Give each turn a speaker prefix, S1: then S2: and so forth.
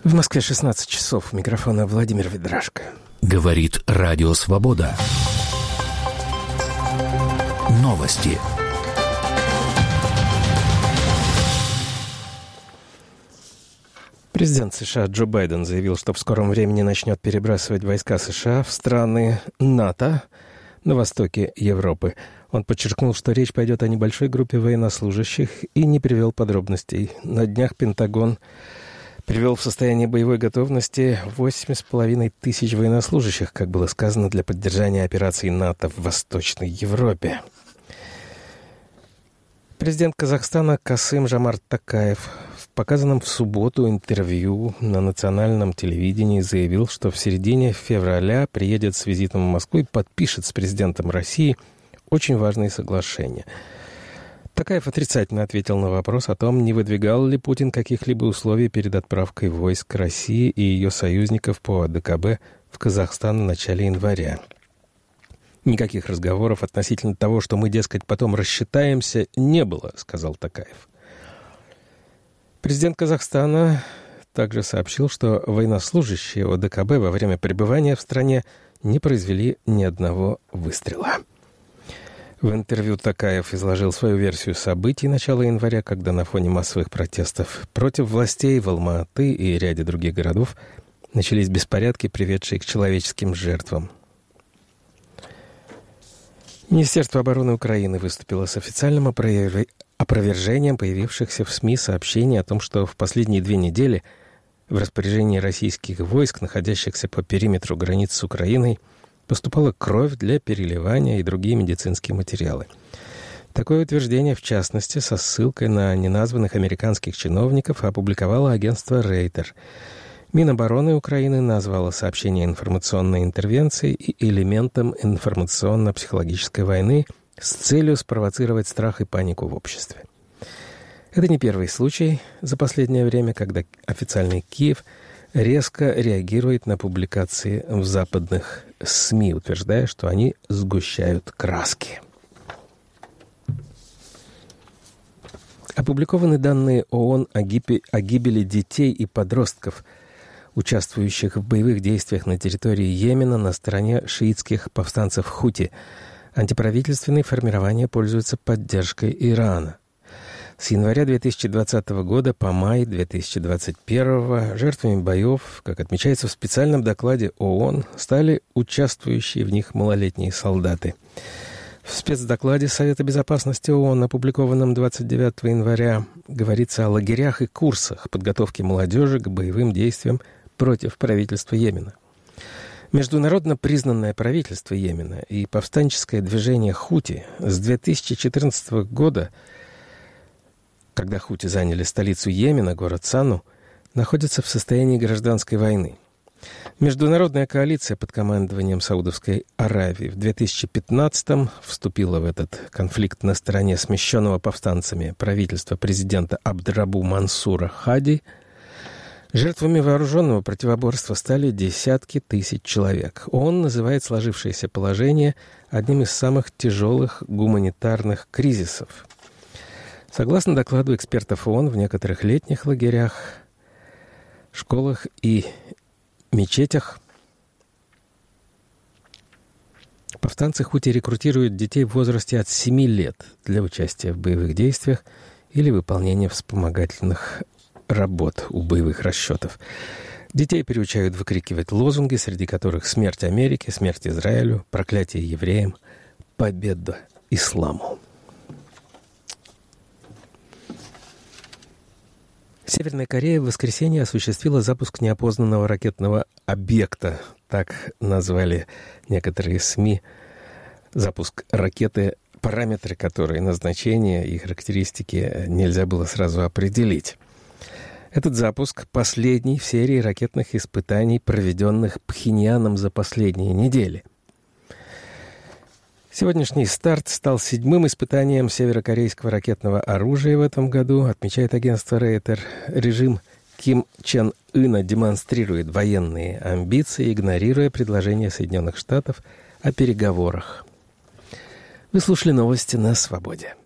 S1: В Москве 16 часов. У микрофона Владимир Ведрашко.
S2: Говорит Радио Свобода. Новости.
S1: Президент США Джо Байден заявил, что в скором времени начнет перебрасывать войска США в страны НАТО на востоке Европы. Он подчеркнул, что речь пойдет о небольшой группе военнослужащих и не привел подробностей. На днях Пентагон привел в состояние боевой готовности 8,5 тысяч военнослужащих, как было сказано, для поддержания операций НАТО в Восточной Европе. Президент Казахстана Касым-Жомарт Токаев в показанном в субботу интервью на национальном телевидении заявил, что в середине февраля приедет с визитом в Москву и подпишет с президентом России очень важные соглашения. Токаев отрицательно ответил на вопрос о том, не выдвигал ли Путин каких-либо условий перед отправкой войск России и ее союзников по АДКБ в Казахстан в начале января. «Никаких разговоров относительно того, что мы, дескать, потом рассчитаемся, не было», — сказал Токаев. Президент Казахстана также сообщил, что военнослужащие ОДКБ во время пребывания в стране не произвели ни одного выстрела. В интервью Токаев изложил свою версию событий начала января, когда на фоне массовых протестов против властей в Алма-Аты и ряде других городов начались беспорядки, приведшие к человеческим жертвам. Министерство обороны Украины выступило с официальным опровержением появившихся в СМИ сообщений о том, что в последние 2 недели в распоряжении российских войск, находящихся по периметру границ с Украиной, поступала кровь для переливания и другие медицинские материалы. Такое утверждение, в частности, со ссылкой на неназванных американских чиновников, опубликовало агентство Рейтер. Минобороны Украины назвало сообщение информационной интервенцией и элементом информационно-психологической войны с целью спровоцировать страх и панику в обществе. Это не первый случай за последнее время, когда официальный Киев резко реагирует на публикации в западных СМИ, утверждая, что они сгущают краски. Опубликованы данные ООН о гибели детей и подростков, участвующих в боевых действиях на территории Йемена на стороне шиитских повстанцев Хути. Антиправительственные формирования пользуются поддержкой Ирана. С января 2020 года по май 2021 жертвами боев, как отмечается в специальном докладе ООН, стали участвующие в них малолетние солдаты. В спецдокладе Совета безопасности ООН, опубликованном 29 января, говорится о лагерях и курсах подготовки молодежи к боевым действиям против правительства Йемена. Международно признанное правительство Йемена и повстанческое движение Хути с 2014 года, когда Хути заняли столицу Йемена, город Сану, находятся в состоянии гражданской войны. Международная коалиция под командованием Саудовской Аравии в 2015-м вступила в этот конфликт на стороне смещенного повстанцами правительства президента Абдрабу Мансура Хади. Жертвами вооруженного противоборства стали десятки тысяч человек. ООН называет сложившееся положение одним из самых тяжелых гуманитарных кризисов. Согласно докладу экспертов ООН, в некоторых летних лагерях, школах и мечетях повстанцы Хути рекрутируют детей в возрасте от 7 лет для участия в боевых действиях или выполнения вспомогательных работ у боевых расчетов. Детей приучают выкрикивать лозунги, среди которых «Смерть Америке», «Смерть Израилю», «Проклятие евреям», «Победа исламу». Северная Корея в воскресенье осуществила запуск неопознанного ракетного объекта. Так назвали некоторые СМИ запуск ракеты, параметры которой, назначение и характеристики нельзя было сразу определить. Этот запуск последний в серии ракетных испытаний, проведенных Пхеньяном за последние недели. Сегодняшний старт стал 7-м испытанием северокорейского ракетного оружия в этом году, отмечает агентство Рейтер. Режим Ким Чен Ына демонстрирует военные амбиции, игнорируя предложения Соединенных Штатов о переговорах. Вы слушали новости на Свободе.